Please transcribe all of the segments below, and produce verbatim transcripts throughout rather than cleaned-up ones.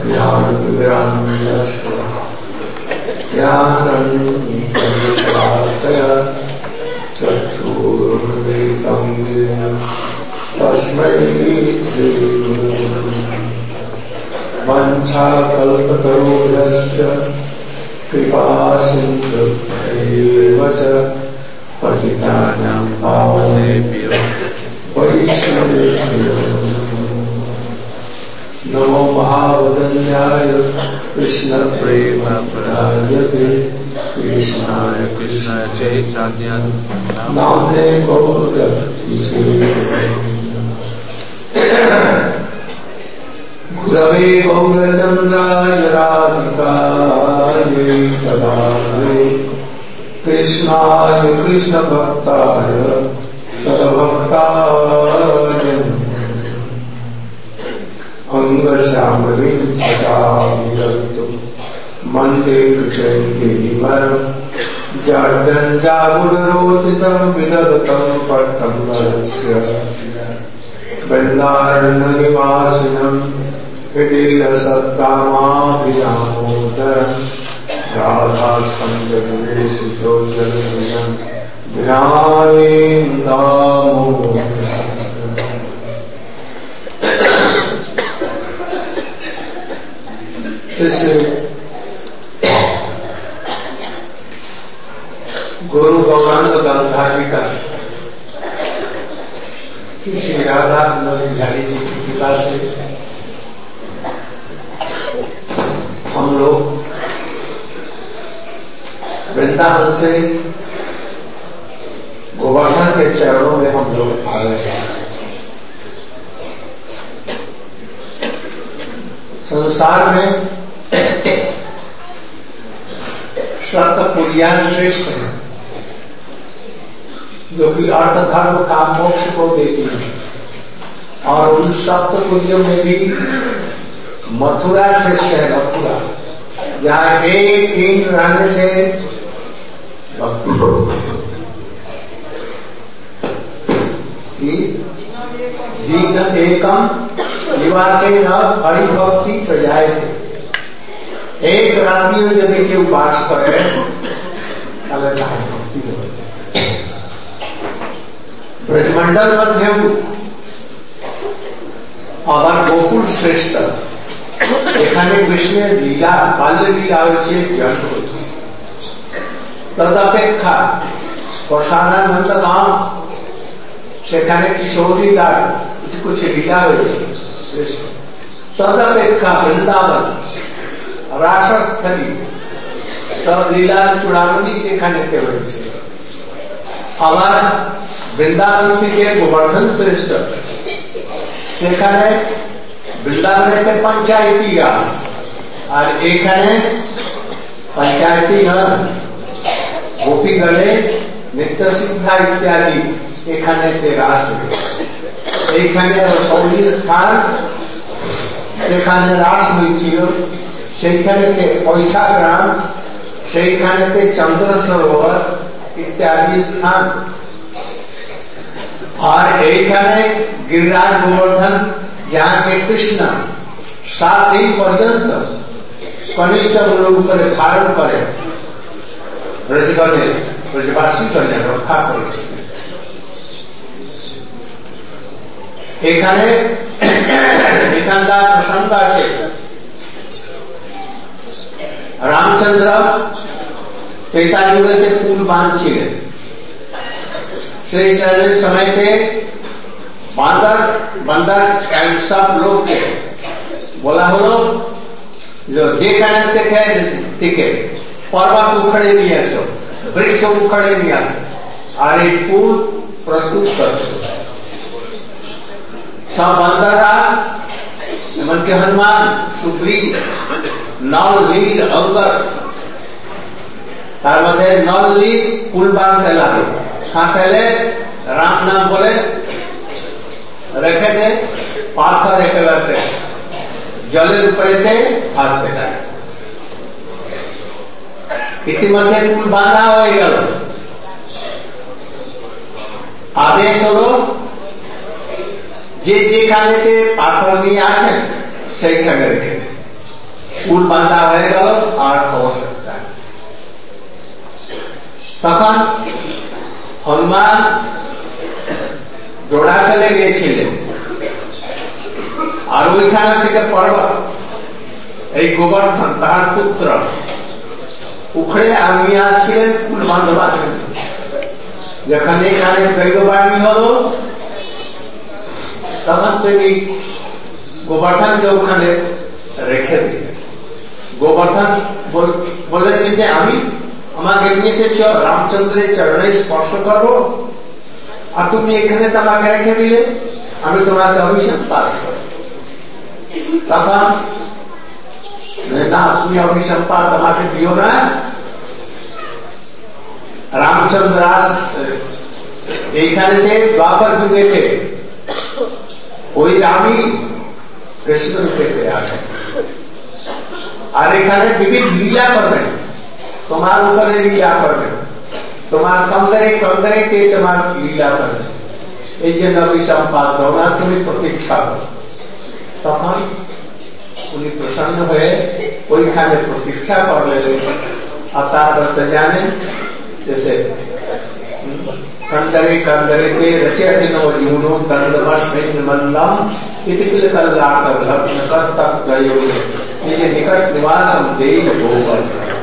तस्मै श्री वंशाकल्पतरुभ्यश्च कृपा सिन्धुभ्यैव च पतितानां पावनेभ्यो वैष्णवेभ्यो नमो महावदन्याय कृष्ण प्रेम प्रदायते कृष्णाय कृष्ण चैतन्य नाम्ने गौरभीष्टे गुरवे गौरचन्द्राय राधिकायै तदालये कृष्णाय कृष्णभक्ताय तद्भक्ताय अंगश्यामलिं छटामिरन्तु मन्दे कृष्णगिरिवरं जड्डञ्जागुडरोचितं विदधतं पट्टं नरस्य वृन्दारण्यनिवासिनं हृदिलसद्दामाभिरामोदरं राधास्कन्दविवेशितोज्जलनिलयं ध्यायेन्दामोदरम्। इस गुरु गौरांग गांधारिका श्री राधा बिहारी जी की कृपा से हम लोग वृंदावन से गोवर्धन के चरणों में हम लोग आ गए हैं। संसार में सप्तपुरियां श्रेष्ठ है जो कि अर्थ धर्म काम मोक्ष को देती है, और उन सप्तपुरियों में भी मथुरा श्रेष्ठ है। मथुरा जहाँ एक दिन रहने से एकम निवासे न हरि भक्ति प्रजाए थे। एक रात्रि यदि के उपास करे भक्ति ब्रजमंडल मध्य और गोकुल श्रेष्ठ এখানে কৃষ্ণের লীলা বাল্য লীলা হয়েছে জন্ম হয়েছে। তদপেক্ষা প্রসাদানন্দ গাঁও সেখানে কিশোর লীলার কিছু কিছু লীলা হয়েছে শ্রেষ্ঠ। তদপেক্ষা বৃন্দাবন রাসস্থলী সব লীলার চূড়ামণি সেখানে হয়েছে। আবার বৃন্দাবন থেকে গোবর্ধন শ্রেষ্ঠ সেখানে বৃন্দাবনেতে পঞ্চায়েতি রাস, আর এখানে পঞ্চায়েতি নয় গোপী গলে নিত্য সিদ্ধা ইত্যাদি এখানে রাস হবে। এইখানে রসৌলি স্থান সেখানে রাস হয়েছিল, সেইখানেতে পয়সা গ্রাম, সেইখানেতে চন্দ্র সরোবর ইত্যাদি স্থান। আর এইখানে गिरिराज गोवर्धन जहाँ के कृष्ण सात दिन पर्यंत कनिष्ठ ऊपर धारण करे ब्रजगणे ब्रजवासी कन्या रक्षा करेছিলেন। এখানে এখানকার প্রসঙ্গ আছে রামচন্দ্র ত্রেতা যুগে পুল বাঁধছিলেন। সেই সময়তে বান্দর বান্দর সব লোককে বলা হলো যেখানে থেকে पर्वत उखड़े नहीं আসো, वृक्ष उखड़े नहीं আসো, আর এই পুল প্রস্তুত করছো। सब बंदरा एमनके हनुमान सुग्रीव नल नील अंगर तार मध्य नल नील पुल बांधते लागलो। खाते राम नाम बोले रेखे दे पाथर एक जलेर उपरेते भासते लागे। इतिमध्ये पुल बांधा हो गल। आदेश हलो যে যেখানেতে পাথর নিয়ে আসেন সেইখানে রেখে। কুল বাঁধা হয়ে গেল আর আবশ্যকতা। তখন হনুমান জোড়া ফেলে গিয়েছিলেন, আর ওইখানে থেকে পর্বত এই গোবর্ধন তার পুত্র উখড়ে আমি আসছিলেন কুল বাঁধবার জন্য। যখন এখানে দৈববাণী হলো তখন তিনি গোবর্ধনকে ওখানে রেখে দিলেন। গোবর্ধন বললেন যে আমি আমাকে নিয়ে এসেছ রামচন্দ্রের চরণে স্পর্শ করবো, আর তুমি এখানে তোমাকে রেখে দিলে, আমি তোমাকে অভিশাপ পাঠ করব। তখন না, তুমি অভিশাপ পাঠ আমাকে দিও না। রামচন্দ্র এইখানে দ্বাপর যুগেতে ওই রামই কৃষ্ণ রূপে আসেন, আর এখানে বিভিন্ন লীলা করবেন, তোমার উপরে লীলা করবেন, তোমার কন্দরে কন্দরে কে তোমার লীলা করবেন, এই জন্য অভিশাপ পাঠ দাও না, তুমি প্রতীক্ষা করো। তখন উনি প্রসন্ন হয়ে ওইখানে প্রতীক্ষা করলেন। আর তারপর তো জানেন जैसे कंदरे कंदरे के रचे दिनो यूनो कंदमस में मल्लम इतिकिल कल्लाकर लग्न कस्तक गयो ये निकट निवासम देव भोगल।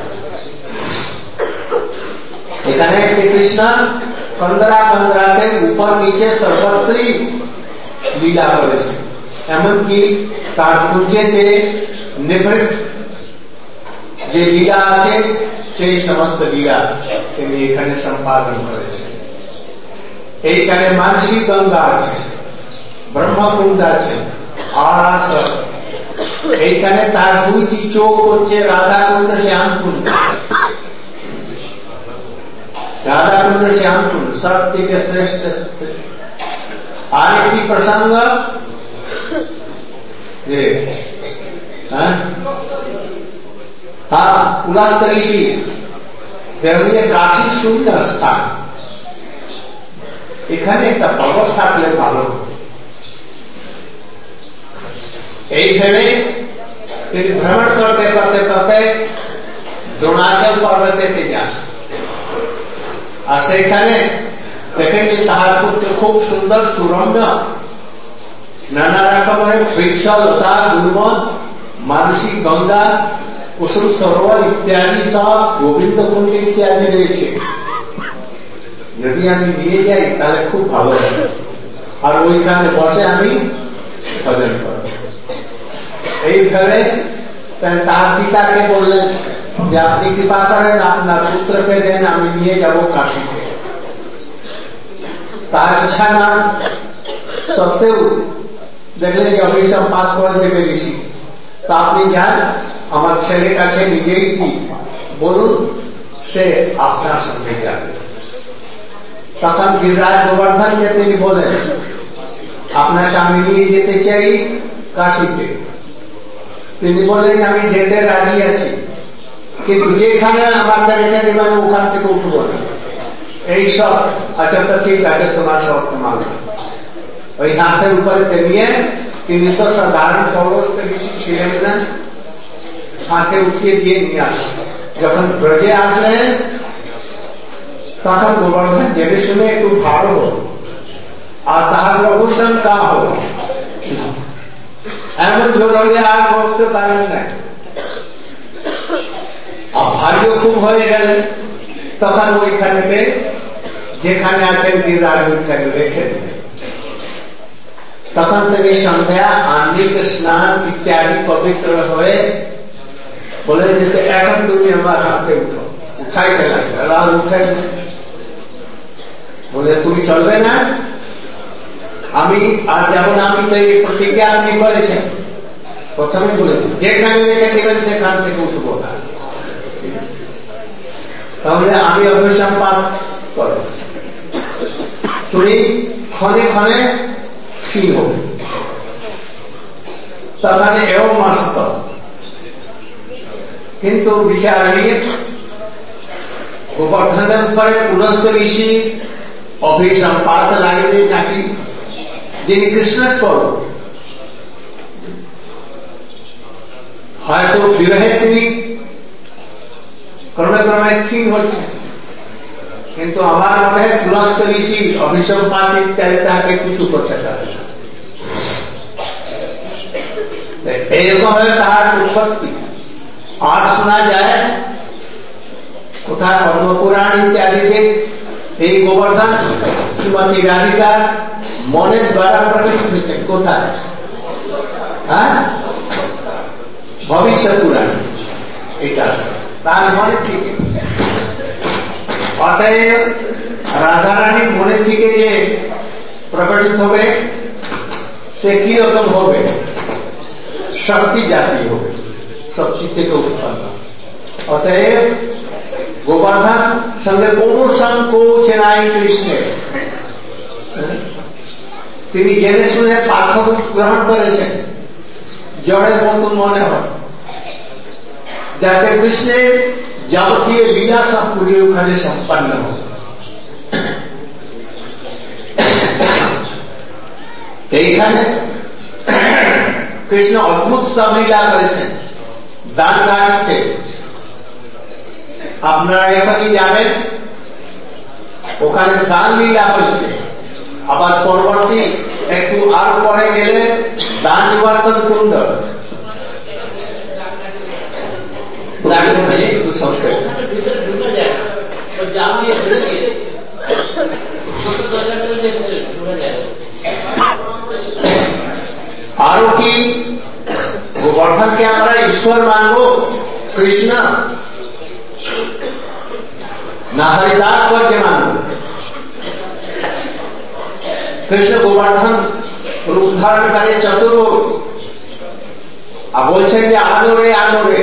এখানে কৃষ্ণ কন্দরা কন্দরাতে উপর নিচে সর্বত্রই লীলা করেছে, এমনকি তার কুঞ্জেতে নিভৃত যে লীলা আছে সেই সমস্ত লীলা তিনি এখানে সম্পাদন করেছেন। এইখানে মানসী গঙ্গা আছে, ব্রহ্মকুণ্ড আছে, আর এইখানে তার দুইটি চোখ হচ্ছে রাধাকুণ্ড শ্যামকুণ্ড। রাধাকুণ্ড শ্যামকুণ্ড সব থেকে শ্রেষ্ঠ। আরেকটি প্রসঙ্গ যে হ্যাঁ হ্যাঁ পুলাস্ত ঋষি তেমনি কাশী শূন্য স্থান, এখানে একটা পর্বত থাকলে ভালো। এই ভেবে তিনি ভ্রমণ করতে করতে করতে দ্রোণাচল পর্বতেতে যান, আর সেখানে দেখেন যে তাহার পুত্র খুব সুন্দর সুরম্য নানা রকমের বৃক্ষ লতা গুল্ম মানসিক গঙ্গা কুসুম সরোবর ইত্যাদি সব গোবিন্দ কুণ্ড ইত্যাদি রয়েছে। যদি আমি নিয়ে যাই তাহলে খুব ভালো হবে, আর ওইখানে বসে আমি ভজন করব। এইভাবে তার পিতাকে বললেন যে আপনি কৃপা করেন আপনার পুত্রকে দেন, আমি নিয়ে যাব কাশীতে। তার ইচ্ছা না সত্ত্বেও দেখলেন যে অভিশাপ পাঠ করে দেবে ঋষি, তা আপনি যান আমার ছেলের কাছে নিজেই কি বলুন, সে আপনার সঙ্গে যাবে। তখন গিরিরাজ গোবর্ধনকে তিনি বলেন আপনাকে আমি নিয়ে যেতে চাই কাশীতে। তিনি বললেন আমি যেতে রাজি আছি, কিন্তু যেখানে আমাকে রেখে দেবেন ওখান থেকে উঠবো না। এই সব আচ্ছা তো ঠিক আছে, তোমার শর্ত মানব। ওই হাতের উপরে নিয়ে তিনি তো সাধারণ খরচ ছিলেন না, হাতে উঠিয়ে দিয়ে নিয়ে আসলেন। যখন ব্রজে আসলেন তখন গোবর্ধন জেনে শুনে একটু ভালো হল, আর তাহার অবসান কা হল, এমন জোরে আর করতে পারেন না, আর ভাগ্য খুব হয়ে গেলেন। তখন ওইখানে যেখানে আছেন গিরিরাজ ওইখানে রেখে দিলেন। তখন তিনি সন্ধ্যা আহ্নিক স্নান ইত্যাদি পবিত্র হয়ে বলে যে এখন তুমি আমার হাতে উঠো, উঠাইতে লাগবে। রাজ উঠে বলে তুমি চলবে না, আমি আর যেমন আমি তো এই প্রতিজ্ঞা আপনি করেছেন, প্রথমে বলেছেন যেখানে রেখে দিবেন সেখান থেকে উঠবো না, তাহলে আমি অভিশাপ পাঠ করব, তুমি ক্ষণে ক্ষণে ক্ষীণ হবে। তখন এও মস্ত, কিন্তু বিচার নিয়ে গোবর্ধনের উপরে পুলস্ত ঋষি অভিশাপ পাঠ লাগবে নাকি যিনি কৃষ্ণ স্বরূপ, হয়তো হয়তো বিরহে তিনি ক্রমে ক্রমে ক্ষীণ হচ্ছে, কিন্তু আমার মনে হয় তুলস্ত ঋষি অভিসম্পাত ইত্যাদি তাকে কিছু করতে পারে না। এইরকম ভাবে তাহার উৎপত্তি। আর শোনা যায় কোথায় পদ্মপুরাণ ইত্যাদিতে এই গোবর্ধন শ্রীমতী রাধিকার মনের দ্বারা প্রকট হয়েছে। কোথায়? হ্যাঁ, ভবিষ্যৎ পুরাণ। এটা তার মনে থেকে, অতএব রাধারানীর মনে থেকে যে প্রকটিত হবে সে কি রকম হবে? শক্তি জাতীয় হবে, শক্তি থেকে উৎপন্ন। অতএব গোবর্ধন সঙ্গে কোন সংকোচ নাই কৃষ্ণের। তিনি জেনে শুনে পাথর গ্রহণ করেছেন, জড়ের মতন মনে হয়, যাতে কৃষ্ণের যাবতীয় লীলা সব পুরী ওখানে সম্পন্ন হবে। এইখানে কৃষ্ণ অদ্ভুত সব লীলা করেছেন দান ঘাটতে। আপনারা এখনই যাবেন, ওখানে দান লীলা হয়েছে। আবার পরবর্তী একটু আর পরে গেলে দান নিবর্তন কুণ্ড। একটু সংক্ষেপ আরো কি গোবর্ধনকে আমরা ঈশ্বর মানব? কৃষ্ণ না হরিদাস করকে মানব? কৃষ্ণ গোবর্ধন রূপ ধারণ করে চতুর্ভুজ, আর বলছেন যে আলোরে আলোরে।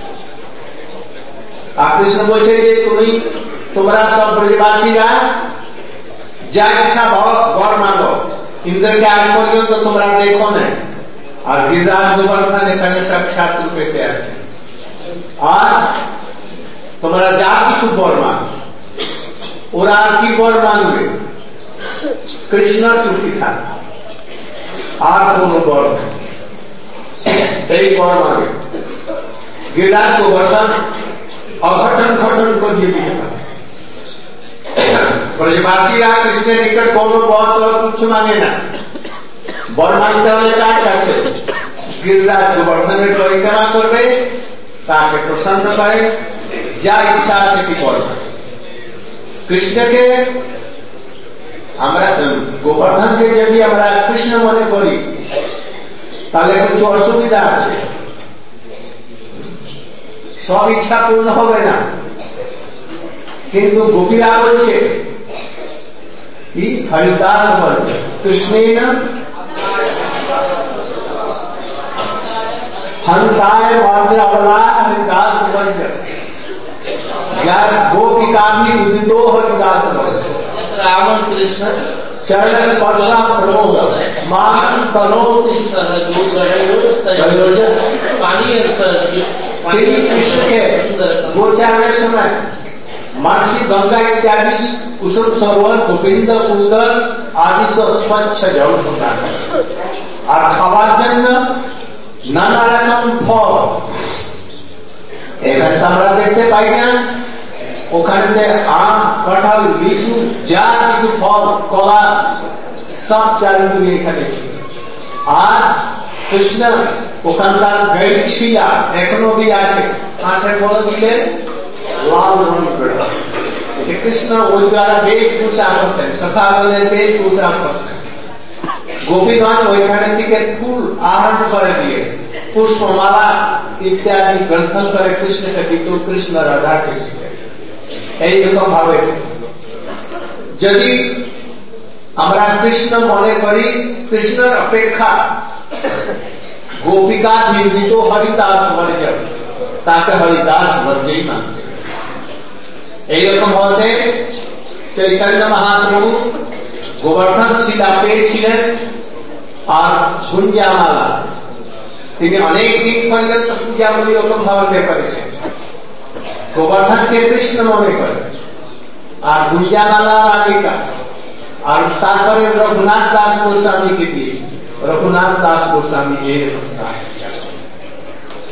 আর কৃষ্ণ বলছে যে তুমি তোমরা সব ব্রজবাসীরা যা ইচ্ছা বর মানো, ইন্দ্রকে আজ পর্যন্ত তোমরা দেখো না। আর গিরিরাজ গোবর্ধন এখানে সাক্ষাৎ রূপেতে আছে। আর তোমরা যা কিছু বর মানো, ওরা কি বর মানবে? কৃষ্ণ সুখী থাক, আর কোন বর নেই। এই বর মানে গিরিরাজ গোবর্ধন অঘটন ঘটন করিয়ে দিতে পারে। ব্রজবাসীরা কৃষ্ণের নিকট কোন বর কিছু মাঙে না। বর মানতে হলে কার কাছে? গিরিরাজ গোবর্ধনের পরিক্রমা করবে, তাকে প্রসন্ন করে, যা ইচ্ছা সেটি করবে। কৃষ্ণকে আমরা গোবর্ধনকে যদি আমরা কৃষ্ণ মনে করি তাহলে কিছু অসুবিধা আছে। সব ইচ্ছা পূর্ণ হবে না, কিন্তু গোপীরা বলছে কি? হরিদাস বলছে কৃষ্ণের হন্তায় মন্দির অবলা হরিদাস বলছে, যার গোপিকা भी उदितो हरिदास বলছে। राम कृष्ण चरण स्पर्श प्रमोद मान तनोति सरजोजन पानी कृष्ण के गोचारने समय मानसी गंगा इत्यादि कुसुम सरोवर गोविंद कुंड आदि से स्वच्छ जल होता है। और खावार जন্য नाना रकम फल এখানে আমরা দেখতে পাই না। ওখানে আম, কাঁঠাল, লিচু, যা কিছু ফল, কলা সব চারিদিকে এখানে ছিল। আর কৃষ্ণ ওখানকার গৈরিক শিলা এখনো भी আছে, কাঁঠের বলে দিলে লাল রং করে। শ্রীকৃষ্ণ ওই দ্বারা বেশভূষা করতেন, সখাগণের বেশভূষা করতেন। গোপীগণ ওইখানে থেকে ফুল আহরণ করে দিয়ে পুষ্পমালা ইত্যাদি গ্রন্থন করে কৃষ্ণকে দিত, কৃষ্ণ রাধাকে দিতেন। এইরকম ভাবে যদি আমরা কৃষ্ণ মনে করি, কৃষ্ণের অপেক্ষা গোপিকা নির্মিত হরিদাস বলে যাবে, তাকে হরিদাস বলছেই মানতে। এইরকম হতে চৈতন্য মহাপ্রভু গোবর্ধন শিলা পেয়েছিলেন আর গুঞ্জামালা তিনি অনেক দিন পর্যন্ত পূজাবলী রকম ভাবে করেছেন। গোবর্ধনকে কৃষ্ণ মনে করে আর গুঞ্জামালা রাধিকা। আর তারপরে রঘুনাথ দাস গোস্বামীকে দিয়েছে। রঘুনাথ দাস গোস্বামী এইরকম।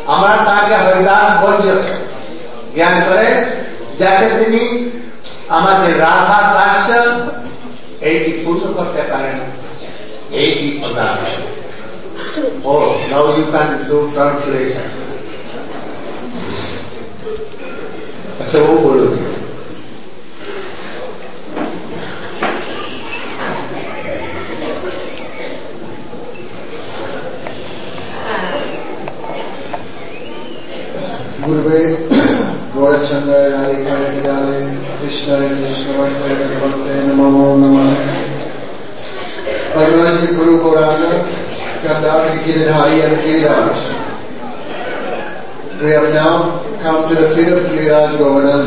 আমরা তাকে হরিদাস বলছি জ্ঞান করে, যাতে তিনি আমাদের রাধা কাশ্য এইটি পূর্ণ করতে পারেন। এইটি প্রধান। ও now you can do translation. আচ্ছা, ও বলুন। Gurve Gaurachandra Radhikaya Nidale Krishnaya Krishnavante Namaste Namo Namah. Bhagavasi Guru Gauranga, Gandhari Giridhari and Giriraj. We have now come to the feet of Giriraj Govardhan.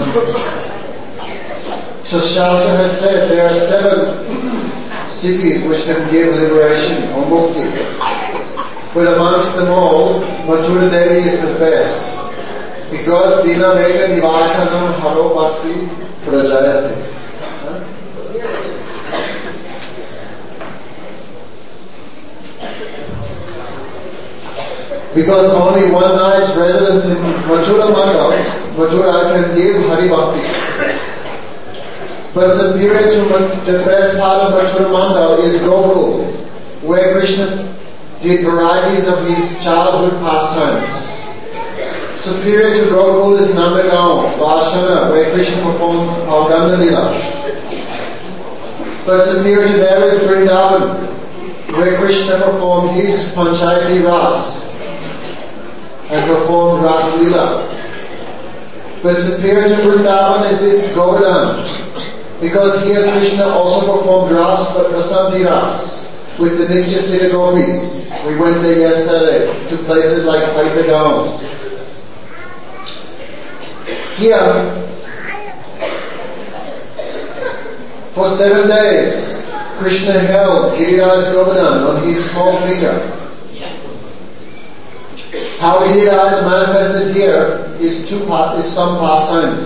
So Shastra has said there are seven cities which can give liberation or mukti. But amongst them all, Mathura Devi is the best. Because Dina Veda Nivasanam Haro Bhakti Prajayate. Because only one night's residence in Mathura Mandal, Mathura can give Hari Bhakti. But superior to the best part of Mathura Mandal is Gokul, where Krishna did varieties of his childhood pastimes. Superior to Gokul is Nandagaon, Vashana, where Krishna performed Pauganda Lila. But superior to there is Vrindavan, where Krishna performed his Panchayati Ras and performed Ras Lila. But superior to Vrindavan is this Govardhan, because here Krishna also performed Ras, but Prasanti Ras, with the Nitya Siddha Gopis. We went there yesterday to places like Paitagaon. Here, for seven days, Krishna held Giriraj Govardhan on his small finger. How Giriraj manifested here is two is some pastimes.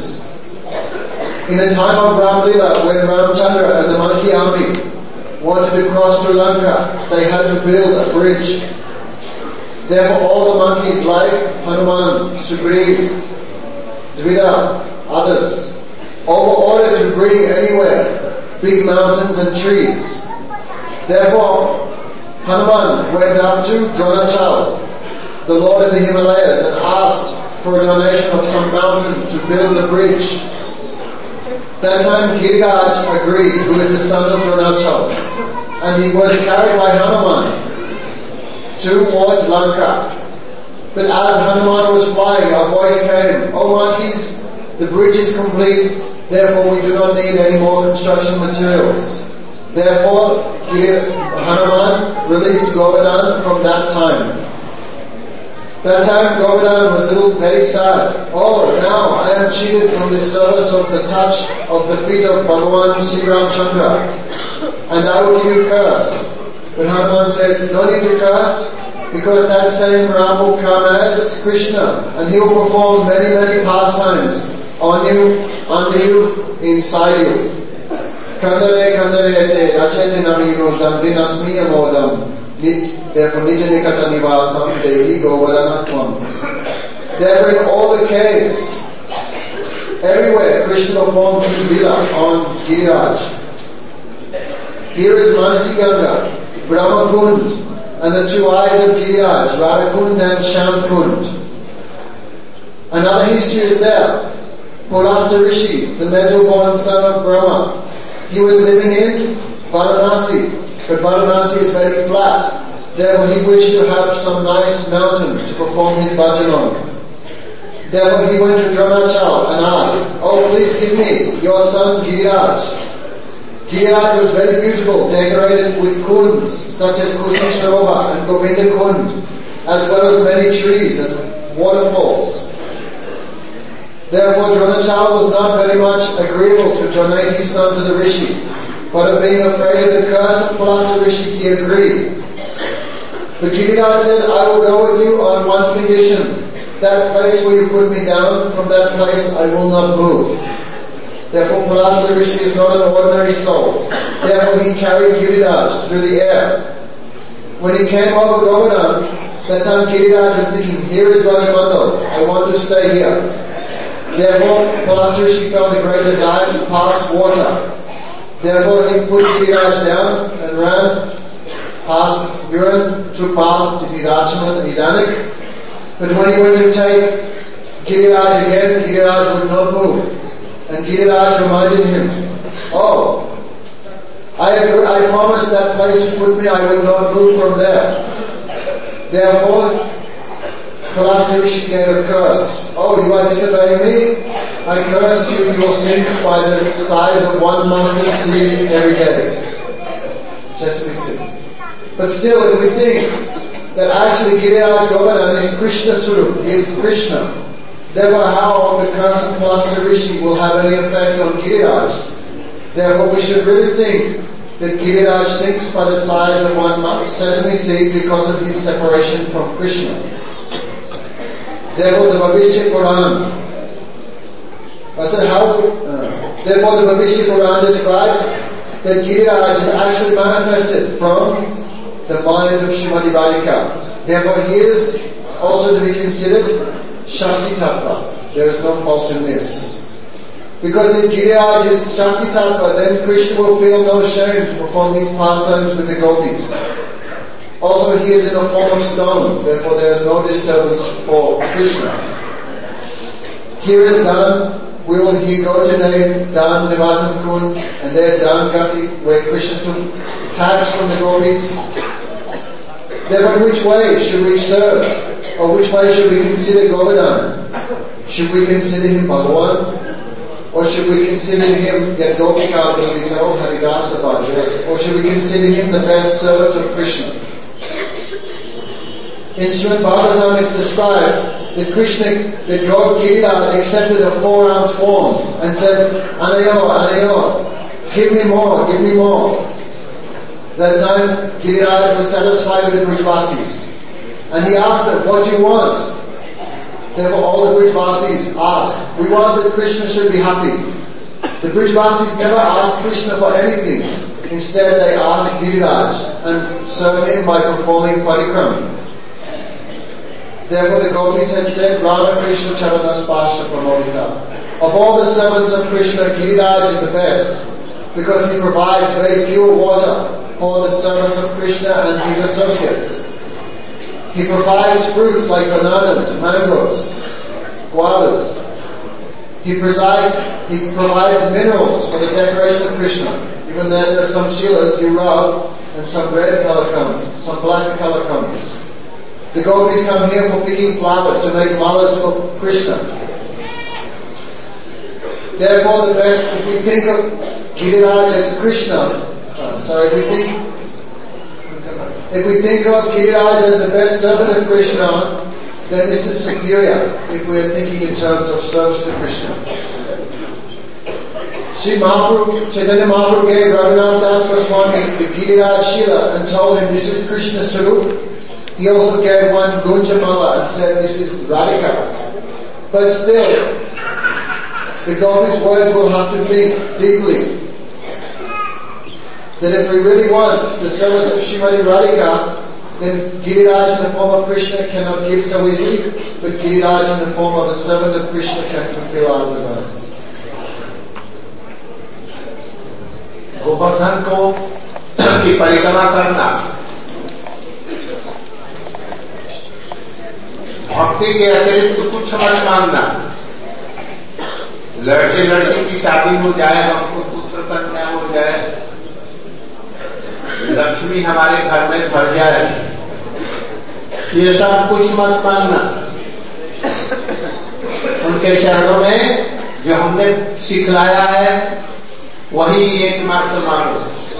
In the time of Ram Lila, when Ramchandra and the monkey army wanted to cross to Lanka, they had to build a bridge. Therefore, all the monkeys like Hanuman, Sugriv, Dvida, others, all were ordered to bring anywhere big mountains and trees. Therefore, Hanuman went up to Dronachal, the Lord of the Himalayas, and asked for a donation of some mountain to build the bridge. That time Giriraj agreed, who is the son of Dronachal, and he was carried by Hanuman towards Lanka. But as Hanuman was flying, a voice came, "Oh monkeys, the bridge is complete, therefore we do not need any more construction materials." Therefore, Hanuman released Govardhan from that time. That time Govardhan was a little very sad. "Oh, now I am cheated from the service of the touch of the feet of Bhagavan Sri Ramchandra, and I will give you curse." But Hanuman said, "No need to curse, because that same Ram will come as Krishna, and he will perform many, many pastimes on you, under you, inside you. Kandare kandare ete rachete namino dandin asmiya modam. Therefore, nija nikata nivasam dehi govardhanatvam." Therefore, in all the caves, everywhere, Krishna performed his lila on Giriraj. Here is Manasi Ganga, Brahma Kund, and the two eyes of Giriraj, Radhakund and Shamkund. Another history is there. Pulasta Rishi, the mental-born son of Brahma, he was living in Varanasi, but Varanasi is very flat. Therefore, he wished to have some nice mountain to perform his bhajan on. Therefore, he went to Dronachal and asked, "Oh, please give me your son Giriraj." Giriraj was very beautiful, decorated with kunds such as Kusum Sarovar and Govinda Kund, as well as many trees and waterfalls. Therefore, Dronachal was not very much agreeable to donate his son to the Rishi, but being afraid of the curse of Pulasta Rishi, he agreed. But Giriraj said, "I will go with you on one condition. That place where you put me down, from that place I will not move." Therefore, Pulasta Rishi is not an ordinary soul. Therefore, he carried Giriraj through the air. When he came over Govardhan, That time Giriraj was thinking, here is Brajamandal, I want to stay here. Therefore, Palastha Rishi felt a great desire to pass water. Therefore, he put Giriraj down and ran past urine, took bath, did his Achaman and his Anik. But when he went to take Giriraj again, Giriraj would not move. And Giriraj reminded him, oh, I, I promised that place you put me, I will not move from there. Therefore, Palastha Rishi gave a curse. Oh, you are disobeying me? I curse you, you will sink by the size of one mustard seed every day. Sesame seed. But still, if we think that actually Giriraj Govardhan is Krishna Swarup, he is Krishna, therefore how the curse of Palastha Rishi will have any effect on Giriraj? Therefore we should really think that Giriraj sinks by the size of one sesame seed because of his separation from Krishna. Therefore the Bhavishya Puran, I said how, uh, therefore the Bhavishya Puran describes that Giriraj is actually manifested from the mind of Srimati Radhika. Therefore he is also to be considered Shakti Tattva. There is no fault in this. Because if Giriraj is Shakti Tattva, then Krishna will feel no shame to perform these pastimes with the gopis. Also he is in the form of stone, therefore there is no disturbance for Krishna. Here is Dan. We will here go today, Dan Nivatan Kund, and there Dan Gati, where Krishna took tax from the gopis. Therefore which way should we serve? Or which way should we consider Govardhan? Should we consider him Bhagavan? Or should we consider him Yadgopika Dalito Haridasa Bhaja? Or should we consider him the best servant of Krishna? In Srimad Bhagavatam it's described that Krishna, that God Giriraj accepted a four-armed form and said, Anayo, Anayo, give me more, give me more. That time Giriraj was satisfied with the Brijvasis. And he asked them, what do you want? Therefore all the Brijvasis asked, we want that Krishna should be happy. The Brijvasis never asked Krishna for anything. Instead they asked Giriraj and served him by performing parikram. Therefore the gopis had said, Radha Krishna Charana Sparsha Pramodita. Of all the servants of Krishna, Giriraj is the best, because he provides very pure water for the service of Krishna and his associates. He provides fruits like bananas, mangoes, guavas. He provides, he provides minerals for the decoration of Krishna. Even then there are some shilas you rub, and some red color comes, some black color comes. The gopis come here for picking flowers to make malas for Krishna. Therefore the best, if we think of Giriraj as Krishna, uh, sorry, if we think If we think of Giriraj as the best servant of Krishna, then this is superior if we are thinking in terms of service to Krishna. Sri Mahaprabhu, Chaitanya Mahaprabhu gave Raghunath Das Goswami the Giriraj Shila and told him this is Krishna Swarup. He also gave one Gunjamala and said this is Radhika. But still, the gopis' words will have to think deeply. That if we really want the service of Srimati Radhika, then Giriraj in the form of Krishna cannot give so easily, but Giriraj in the form of a servant of Krishna can fulfill our desires. Govardhan को की परिक्रमा करना भक्ति के अतिरिक्त कुछ मत मांगना। लड़के लड़की की शादी हो जाए, हमको पुत्र कन्या हो जाए, लक्ष्मी हमारे घर में भर जाए, ये सब कुछ मत मांगना। उनके शरणों में जो हमने सिखलाया है वही एकमात्र मांगो।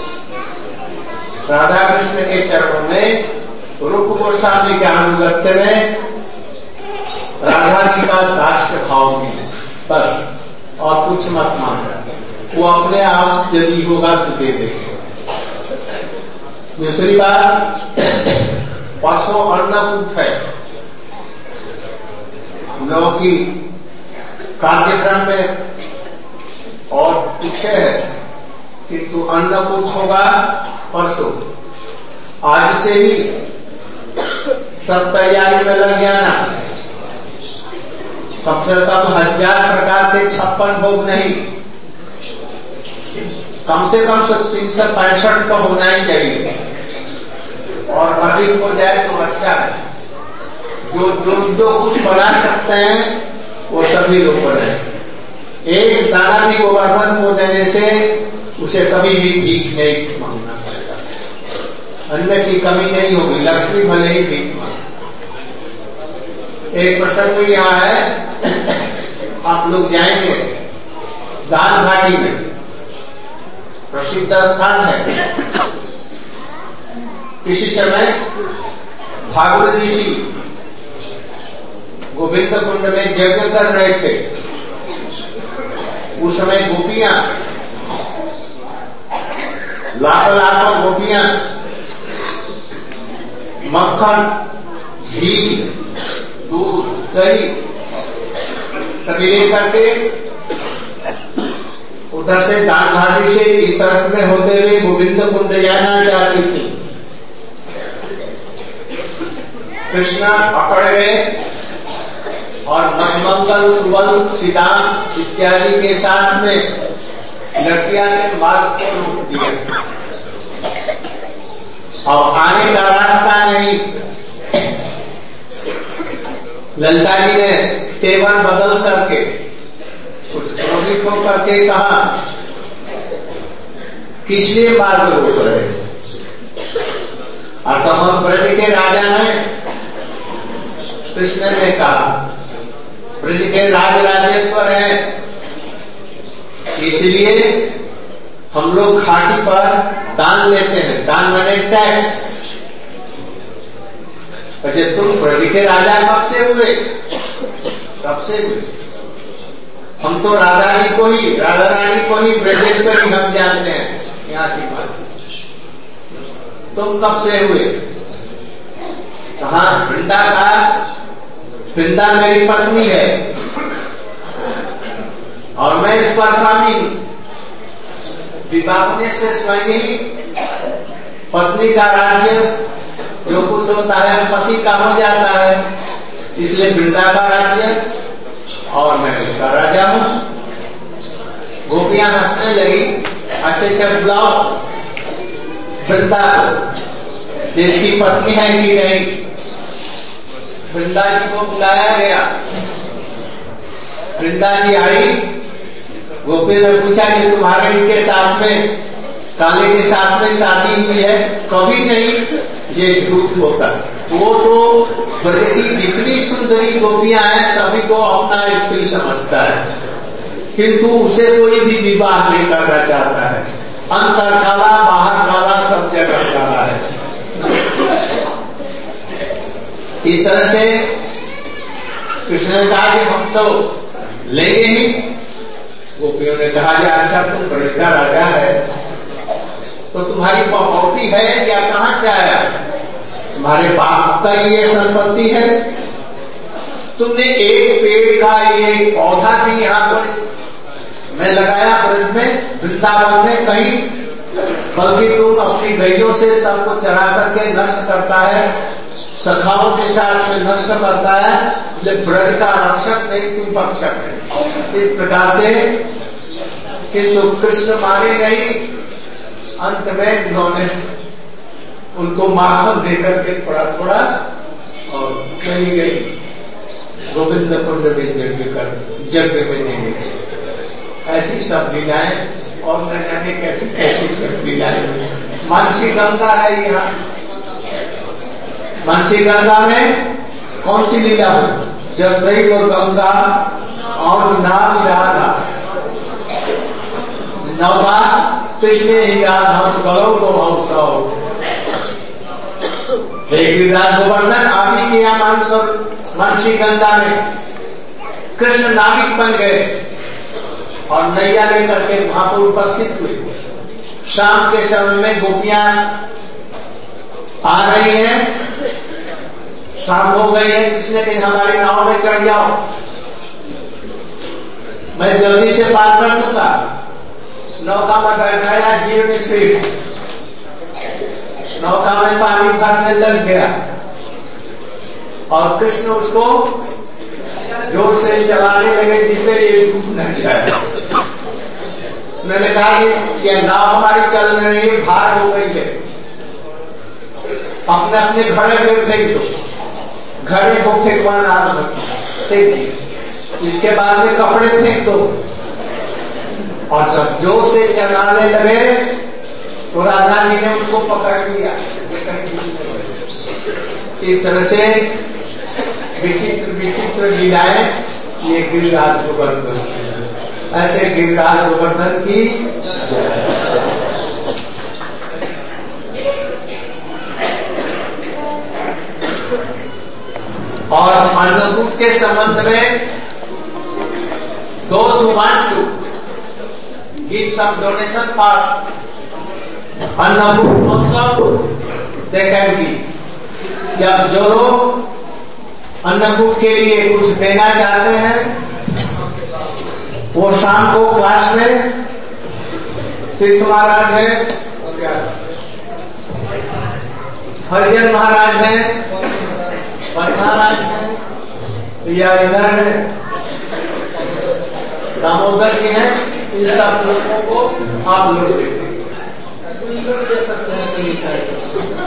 राधा कृष्ण के चरणों में रूप गोस्वामी के अनुगत्य में राधा जी का दास्य भाव भी बस, और कुछ मत मांगना। वो अपने आप यदि होगा तो दे देंगे। दूसरी बात, परसों अन्नकूट है, हम लोगों की कार्यक्रम में और पीछे है, किंतु अन्नकूट होगा परसों। आज से ही सब तैयारी में लग जाना। कम से कम हजार प्रकार के छप्पन भोग नहीं, कम से कम तो तीन सौ पैंसठ का होना ही चाहिए, और अधिक हो जाए तो अच्छा है। जो जो जो कुछ बना सकते हैं वो सभी लोग बनाए। एक दाना भी गोवर्धन को देने से उसे कभी भी भीख नहीं मांगना पड़ेगा, अन्न की कमी नहीं होगी, लक्ष्मी भले ही भीख मांगे। एक प्रसंग यहाँ है, आप लोग जाएंगे दान घाटी में, प्रसिद्ध स्थान है। किसी समय भागवत ऋषि गोविंद कुंड में यज्ञ कर रहे थे। उस समय गोपियां, लाखों लाखों गोपियां मक्खन, घी, दूध, दही सभी लेकर के उधर से दान घाटी से इस तरफ में होते हुए गोविंद कुंड जाना चाहती थी। कृष्ण पकड़ गए और मनमंगल, सुबल, सिद्धांत इत्यादि के साथ में लठिया से मार्ग को रोक दिया। और आने का रास्ता नहीं। ललिता जी ने तेवर बदल करके कुछ क्रोधित होकर के कहा, किस लिए मार्ग रोक रहे? और तो हम ब्रज के राजा हैं। कृष्ण ने कहा, ब्रज के राज राजेश्वर हैं, इसलिए हम लोग घाटी पर दान लेते हैं। दान माने टैक्स। अरे तुम ब्रज के राजा कब से हुए? कब से हुए? हम तो राधा रानी को ही राधा रानी को ही ब्रजेश्वरी हम जानते हैं। यहाँ की बात, तुम कब से हुए? कहा वृंदा का, वृंदा मेरी पत्नी है और मैं इस पर स्वामी हूं। विवाह से स्वयं ही पत्नी का राज्य जो कुछ होता है पति का हो जाता है, इसलिए वृंदा का राज्य और मैं उसका राजा हूं। गोपियां हंसने लगी, अच्छे अच्छे बुलाओ वृंदा को, जिसकी पत्नी है कि नहीं। वृंदा जी को बुलाया गया। वृंदा जी आई, गोपी ने पूछा कि तुम्हारे इनके साथ में, काले के साथ में शादी हुई है? कभी नहीं, ये झूठ होता। वो तो ब्रज की जितनी सुंदरी गोपियां हैं सभी को अपना स्त्री समझता है, किंतु उसे कोई भी विवाह नहीं करना चाहता है। अंतर काला, बाहर काला, सब जगह काला है। इस तरह से कृष्ण ने कहा कि हम तो लेंगे ही। गोपियों ने कहा कि अच्छा तुम ब्रज का राजा है तो तुम्हारी प्रॉपर्टी है या कहां से आया? तुम्हारे बाप का ये संपत्ति है? तुमने एक पेड़ का ये पौधा भी यहाँ पर मैं लगाया ब्रज में, वृंदावन में कहीं, बल्कि तुम अपनी गैयों से सबको चरा करके नष्ट करता है, सखाओं के साथ में नष्ट करता है, इसलिए ब्रज का रक्षक नहीं तुम भक्षक है। इस प्रकार से किंतु कृष्ण मारे नहीं। अंत में उन्होंने उनको माखन देकर के थोड़ा थोड़ा और चली गई गोविंद कुंड में यज्ञ कर यज्ञ में नहीं गई। ऐसी सब लीलाएं और न जाने कैसी कैसी सब लीलाएं। मानसी गंगा है यहाँ। मानसी गंगा में कौन सी लीला हुई? जब त्रैव गंगा और नाम राधा नवा कृष्ण ही राधा करो तो महोत्सव। एक विराट गोवर्धन आप ही किया मानसर मानसी गंगा में कृष्ण नाविक बन गए और नैया लेकर के वहां पर उपस्थित हुए। शाम के समय में गोपियां आ रही हैं, शाम हो गई है, कृष्ण के हमारी नाव में चढ़ जाओ, मैं जल्दी से पार कर दूंगा। नौका में बैठाया जीर्ण सीट, नौका में पानी भरने लग गया। और कृष्ण उसको जोर से चलाने लगे जिससे ये डूब न जाए। मैंने कहा कि ये नाव हमारी चल रही है, भार हो गई है, अपने अपने घड़े में फेंक दो। घड़े को फेंकवाना आरंभ फेंक दिए, इसके बाद में कपड़े फेंक दो। और जब जोर से चलाने लगे तो राधा जी ने उसको पकड़ लिया। इस तरह से विचित्र विचित्र लीलाएं ये गिरिराज गोवर्धन। ऐसे गिरिराज गोवर्धन की और अन्नकूट के संबंध में those who want to give some donation for Annakut also they can give। जब जो लोग अन्नकूट के लिए कुछ देना चाहते हैं वो शाम को क्लास में तीर्थ महाराज है, हरिजन महाराज है, महाराज है या इधर है दामोदर के हैं, इन सब लोगों को आप लोग दे सकते हैं। कहीं चाहिए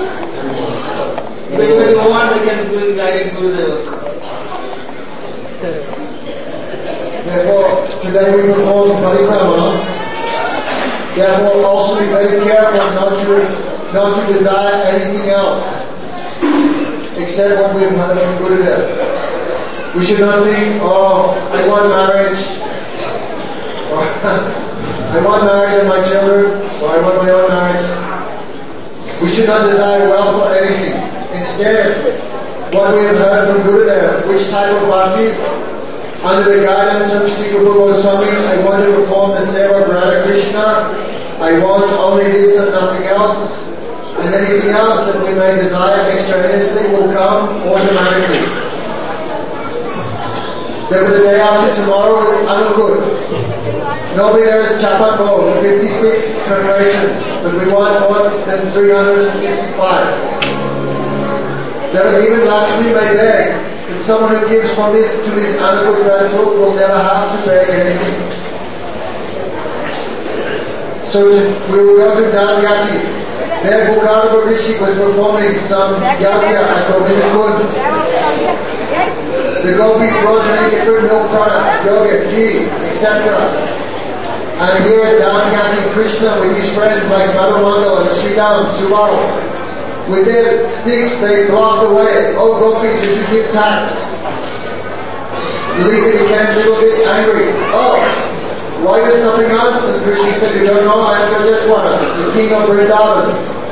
Therefore, today we perform parikrama. Therefore, also be very careful not to, not to desire anything else except what we have heard from Gurudev. We should not think, oh, I want marriage, or I want marriage and my children, or I want my own marriage. We should not desire wealth or anything. Instead, what we have heard from Gurudev, which type of bhakti, under the guidance of Sri Rupa Goswami, I want to perform the seva of Radha Krishna. I want only this and nothing else. And anything else that we may desire extraneously will come automatically. Therefore, the day after tomorrow is Anukut. Nobody there is Chapat Bhog, fifty-six preparations, but we want more than three hundred sixty-five. Therefore, even Lakshmi may beg. If someone who gives from this to this Anukut vessel will never have to beg anything. So we will go to Dangati. There Bhukarva Rishi was performing some yagya at Govindakund. The gopis brought many different milk products, yogurt, ghee, et cetera. And here at Dangati, Krishna with his friends like Madhamangal and Sridham, Subal, with their sticks, they blocked the way. Oh, gopis, you should give tax. Lalita became a little bit angry. Oh, why are you stopping us? And Krishna said, you don't know, I am Gajeshwara, the king of Vrindavan.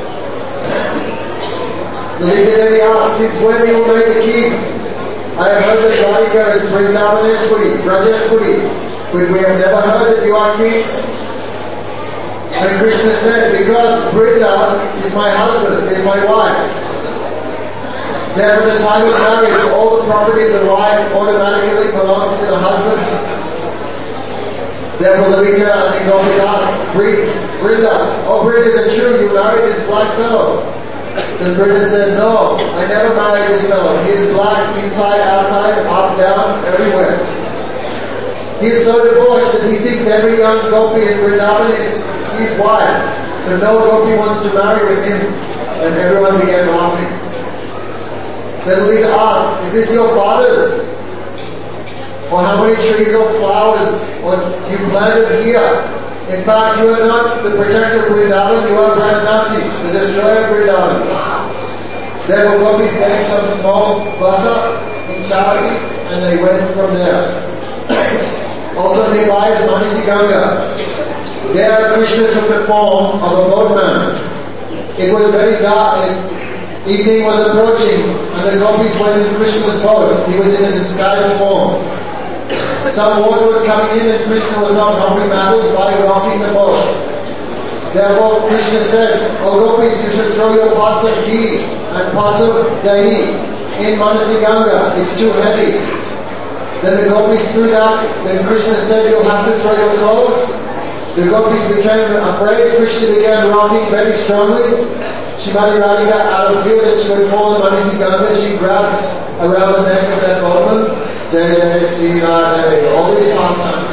Lalita then asked, since when you will make a king? I have heard that Radhika is Vrindavaneshwari, Rajeshwari, but we have never heard that you are king. And Krishna said, because Vrinda is my husband, is my wife. Therefore, at the time of marriage, all the property of the wife automatically belongs to the husband. Therefore, Lalita and the gopis asked Vrinda, oh Vrinda, is it true you married this black fellow? Then Vrinda said, no, I never married this fellow. He is black inside, outside, up, down, everywhere. He is so debauched that he thinks every young gopi in Vrindavan is his wife, but no gopi wants to marry with him, and everyone began laughing. Then Lalita asked, is this your father's? Or how many trees or flowers or you planted here? In fact, you are not the protector of Vrindavan, you are Vrajnasi, the destroyer of Vrindavan. Therefore gopis gave some small butter in charity, and they went from there. Also nearby is Manasi Ganga. There Krishna took the form of a boatman. It was very dark, and evening was approaching, and the gopis went in Krishna's boat. He was in a disguised form. Some water was coming in, and Krishna was not helping matters by rocking the boat. Therefore Krishna said, O gopis, you should throw your pots of ghee and pots of dahi in Manasi Ganga. It's too heavy. Then the gopis threw that. Then Krishna said, you'll have to throw your clothes. The gopis became afraid. Krishna began rocking very strongly. Shrimati Radhika, out of fear that she would fall in Manisi Ganga, she grabbed around the neck of that boatman. Jai Jai Sri Radhe. All these pastimes.